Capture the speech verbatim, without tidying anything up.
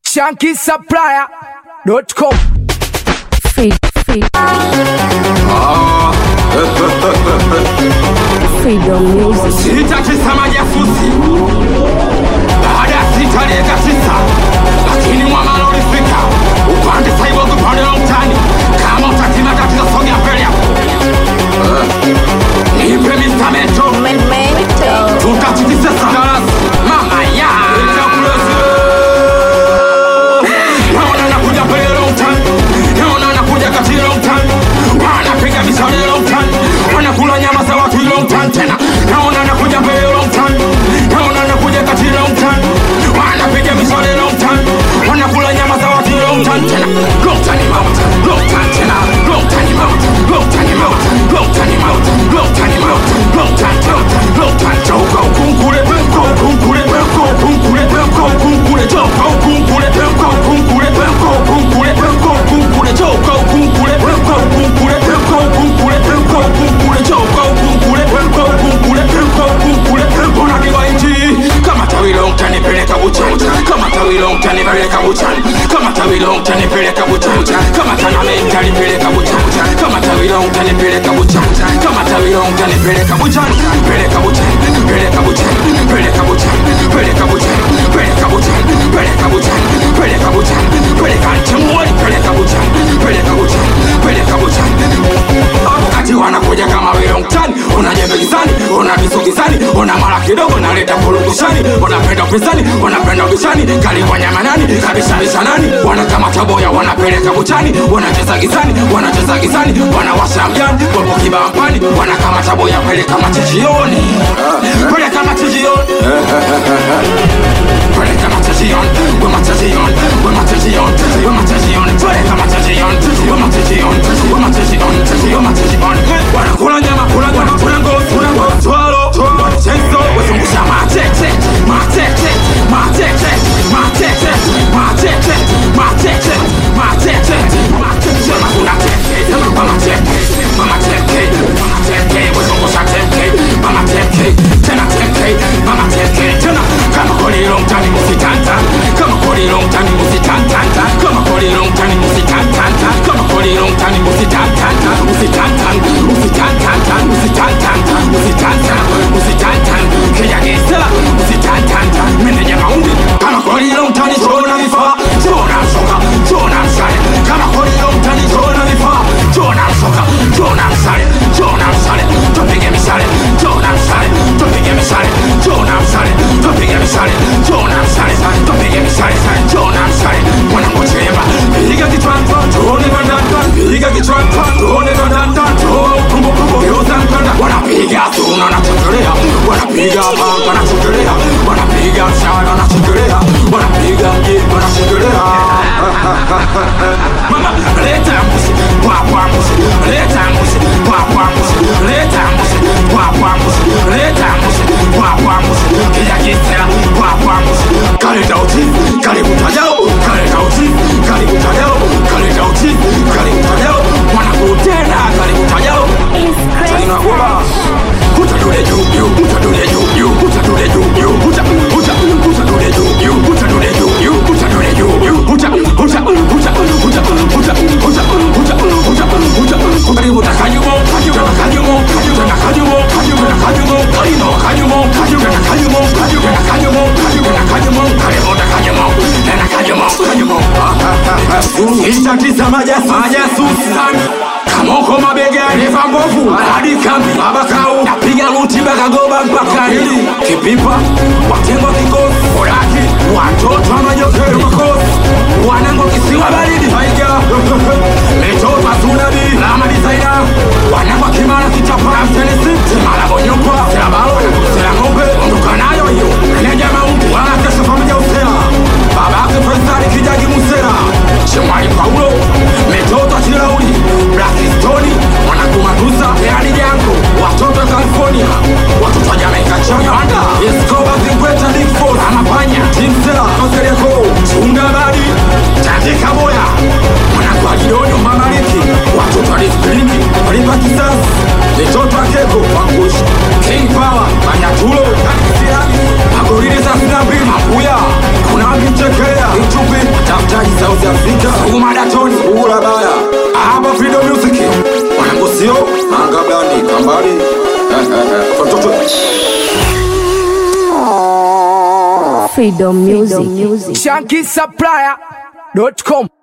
Shanky Supplier dot com. Free, free. Freedom Music. Sita tisa majafusi baada ya sita leka tisa, lakini mwamalo ulifika upande saibo upande wa mtani. Kama utaki matatizo sogea mbele hapo. Nipe mistamento tutatikisa sana mama ya naona nakuja mbele long time, naona nakuja kati long time, wanapiga misale long time, wanakula nyama za watu long time tena. Naona nakuja mbele long time, naona nakuja kati long time, wanapiga misale long time, wanakula nyama za watu long time tena. Long time out, long time tena, long time out, long time out, long time out, long time out, long time out, long time out. Go kunkule, go kunkule, go kunkule, go kunkule, go kunkule, go kunkule, go kunkule, go kunkule, go kunkule, go kunkule, go kunkule, go kunkule, go kunkule, go kunkule, go kunkule. Unaniwa inji kama tawilo mtanipeleka buchani, kama tawilo mtanipeleka buchani, kama tawilo mtanipeleka buchani, kama taname mtanipeleka buchani, kama tawilo mtanipeleka buchani, kama tawilo mtanipeleka buchani, peleka buchani, peleka buchani, peleka buchani, peleka buchani, peleka buchani, peleka buchani, peleka buchani, peleka nchemwani, peleka buchani, peleka buchani, peleka buchani. Wakati wanakuja kama wilo mtani, unajembe gizani, unabiso gizani, una mara kidogo naleta purukushani, wanapenda upinzani, wanapenda ubishani, kali wanyama nani, kabisha bisha nani, wanakamata boya, wanapeleka buchani, wanacheza gizani, wanacheza gizani, wanawasha mjani, wapo kibampani, wanakamata boya, peleka machijioni, peleka machijioni, peleka machijioni, we machijioni, we machijioni, we machijioni, peleka machijioni, we machijioni, we machijioni, we machijioni, wanakula nyama, kula nyama, kula ngozi, kula ngozi, swallow, wanacheza, wazungusha matete, matete, matete, matete, matete, matete, matete, matete, makuna teke, mama teke, mama teke, mama teke, wazungusha teke, mama teke, tena teke, mama teke, tena. Kama koli long tani musitanta, kama koli long tani musitanta, kama koli long tani musitanta, kama koli long tani musitanta, musitanta, musitanta, musitanta, musitanta, musitanta, kaya gisela, musitanta, mene maundi. Kama koli long tani chona mifa, chona soka, chona msale. Kama koli long tani chona mifa, chona soka, chona msale, chona msale, tupige misale, chona msale, tupige misale, chona msale, tupige misale, chona msale, tupige misale, chona msale. Wanakuchemba, piga kichwanta, tuone bandanta, piga kichwanta, tuone bandanta, tuone kumbu kumbu, yoza mkanda. Wanapiga tuna na chokelea, wanapiga banga na chokelea, wanapiga mshara na chokelea, wanapiga mjimba na chokelea. Mama, leta mbuzi, kwa kwa mbuzi, leta mbuzi, kwa kwa mbuzi, leta mbuzi, kwa kwa mbuzi, leta mbuzi, kwa kwa mbuzi, kija kisela, kwa kwa mbuzi. Kaleta utizi, karibu tajao, kaleta utizi, karibu tajao, kaleta utizi, karibu tajao, wanakutena, karibu tajao. China goba, puta dole juu juu, puta dole juu juu, puta dole juu juu, puta puta puta dole juu juu, puta dole juu juu, puta dole juu juu, puta puta puta puta puta puta puta puta puta. Karibu na kanyumo, kanyumo, kanyumo, kanyumo, kanyumo, kanyumo, kanyumo, kanyumo, kanyumo, kanyumo, kanyumo, kanyumo, kanyumo, kanyumo, karibu na kanyumo, na kanyumo, kanyumo. Sita tisa majasusi, majasusi sana. Kamoko mabega, neva mbovu, hadi kambi, mabakau. Napiga luti baka goba mpaka hili. Kipipa, watengo kikosi, oraki, watoto wa majokero makosi. Wanango kisiwa baridi, haiga. Metoto wa tsunami, lama designer. Wanango kimana kitapa, mtenisi. Simala bonyopa, sila balo, sila ngombe. Onduka nayo hiyo, neja maungu. Wala kesho familia usera. Babake Fresari kijagi musera. Shemwari Paulo, metoto wa Chirauli. Black Stoni, wanakumatusa, Leani Janko. Watoto wa California, watoto wa Jamaica, Chanyanda. Escobar, Zingweta, Dick Ford, Amapanya, Tim Sela, Kosereko. Hapa Freedom Music. Wanangu sio angabani kambali. Toto. Freedom Music. Shanky Supplier dot com.